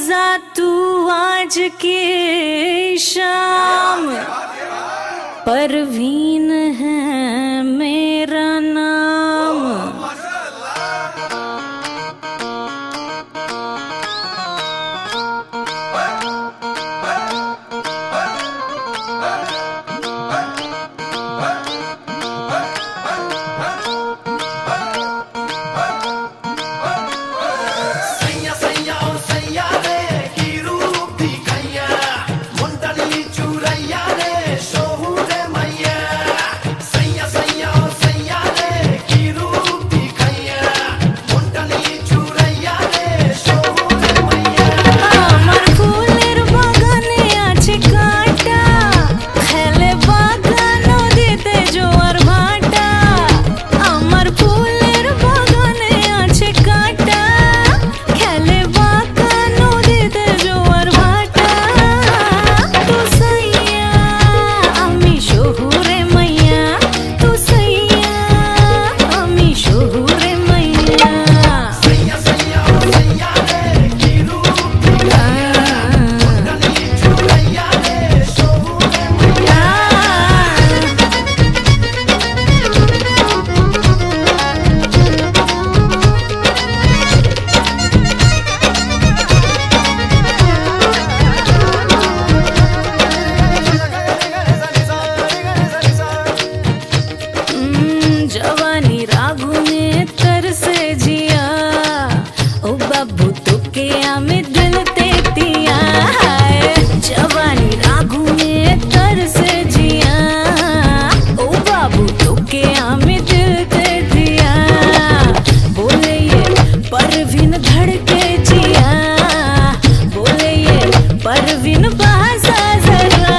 जा तू आज के शाम, परवीन है मेरा नाम। जवानी रागू में तर से जिया, ओ बाबू तो के आमे दिल ते दिया है। जवानी रागू में तर से जिया, ओ बाबू तो के आमे दिल ते दिया। बोले ये परवीन धड़के जिया, बोले ये परवीन बासा जरा।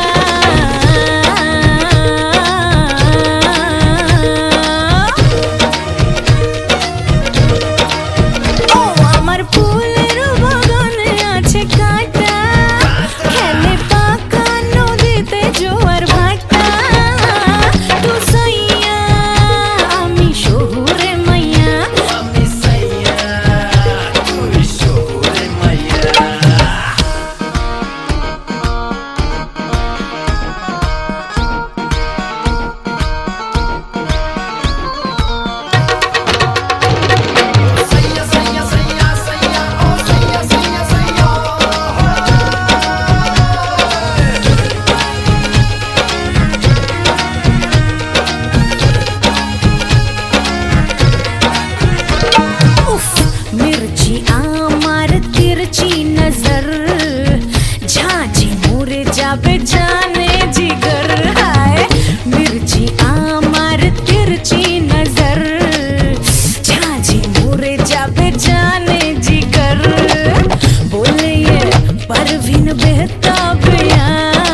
जाबे जाने जिगर है, मिर्ची आमार तिरछी नजर। झांझी मोरे जाबे जाने जिगर, बोले ये परवीन बेहताब या,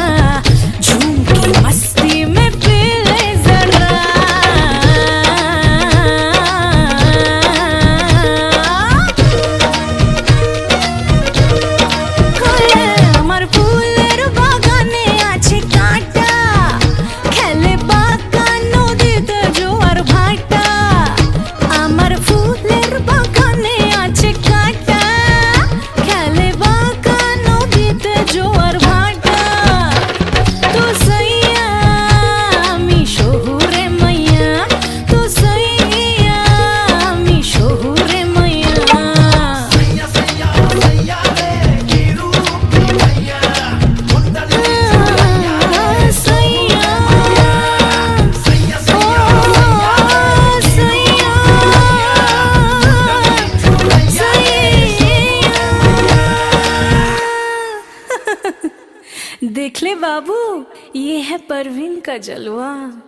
झूम की मस्ती में पीले जरा। देख ले बाबू, ये है परवीन का जलवा।